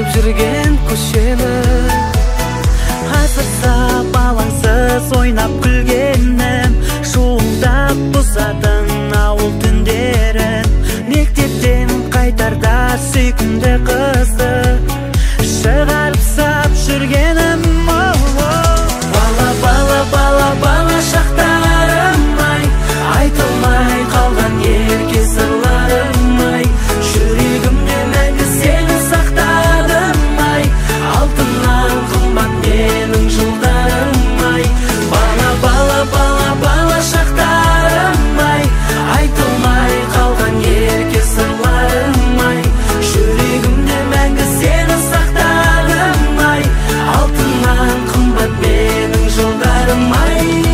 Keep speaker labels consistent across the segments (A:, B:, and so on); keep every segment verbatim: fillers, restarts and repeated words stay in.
A: жүрген көшені азырса балаңсыз ойнап күлгенім шуылдап бұзатын ауыл түндерін мектептен қайтарда сүйкімді қызды шығарып сап жүргенім бала бала бала бала шақтарым ай айтылмай қалған ерке сырларым ай жүрегімде мәңгі сені сақтадым ай алтыннан қымбат менің жылдарым ай бала бала бала бала шақтарым ай айтылмай қалған ерке сырларым ай жүрегімде мәңгі сені сақтадым ай алтыннан қымбат менің жылдарым ай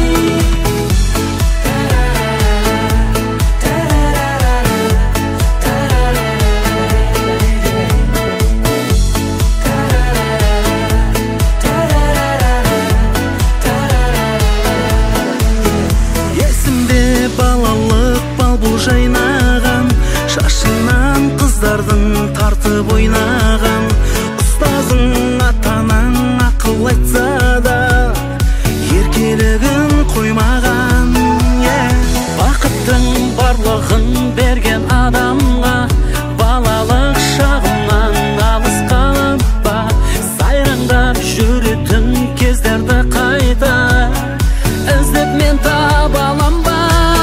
A: жайнаған шашынан қыздардың тартып ойнаған ұстазың атанаң ақыл айтса да еркелігін қоймаған бақыттың барлығын берген адамға балалық шағымнан алыс қалып па сайраңдап жүретін кездерді қайта іздеп мен таба алам ба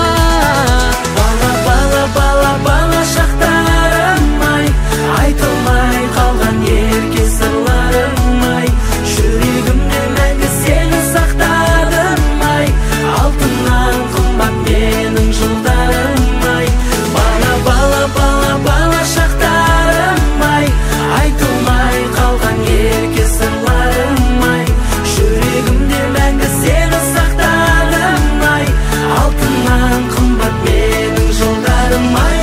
A: айтылмай қалған ерке сырларым ай жүрегімде мәңгі сені сақтадым ай алтыннан қымбат менің жылдарым ай бала бала бала бала шақтарым ай айтылмай қалған ерке сырларым ай жүрегімде мәңгі сені сақтадым ай алтыннан қымбат менің жылдарым ай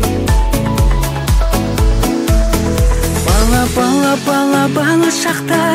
A: бала бала бала шақта